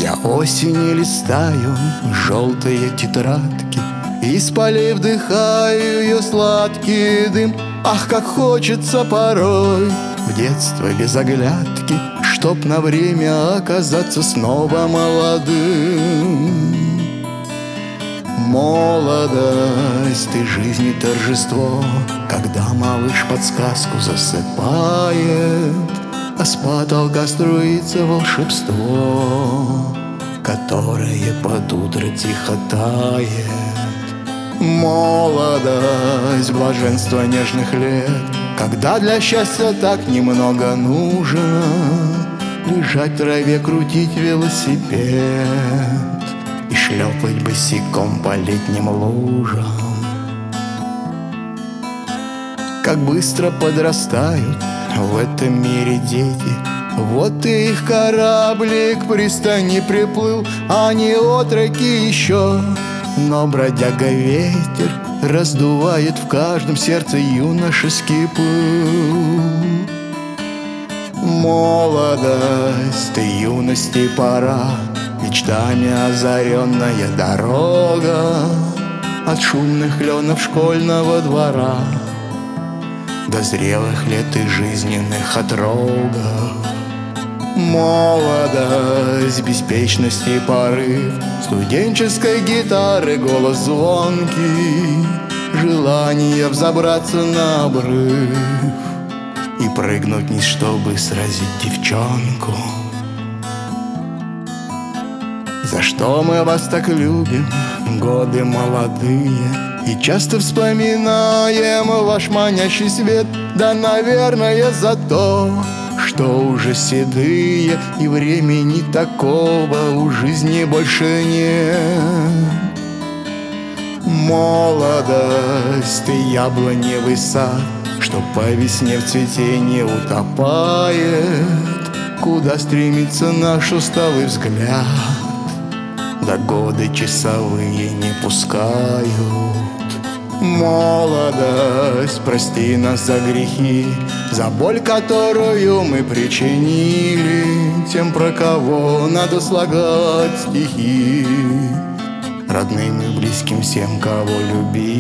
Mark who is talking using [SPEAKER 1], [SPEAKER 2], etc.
[SPEAKER 1] Я осени листаю желтые тетрадки, из полей вдыхаю ее сладкий дым. Ах, как хочется порой в детство без оглядки, чтоб на время оказаться снова молодым. Молодость, ты жизни торжество, когда малыш подсказку засыпает, а с потолка струится волшебство, которое под утро тихо тает. Молодость, блаженство нежных лет, когда для счастья так немного нужно лежать в траве, крутить велосипед и шлепать босиком по летним лужам. Как быстро подрастают в этом мире дети, вот и их кораблик к пристани приплыл. Они отроки еще, но бродяга ветер раздувает в каждом сердце юношеский пыл. Молодость, юности пора, мечтами озаренная дорога от шумных кленов школьного двора до зрелых лет и жизненных отрогов. Молодость, беспечность и порыв студенческой гитары голос звонкий, желание взобраться на обрыв и прыгнуть вниз, чтобы сразить девчонку. За что мы вас так любим, годы молодые, и часто вспоминаем ваш манящий свет? Да, наверное, за то, что уже седые, и времени такого у жизни больше нет. Молодость, ты яблоневый сад, что по весне в цветении утопает, куда стремится наш усталый взгляд, да годы часовые не пускают. Молодость, прости нас за грехи, за боль, которую мы причинили тем, про кого надо слагать стихи, родным и близким всем, кого любили.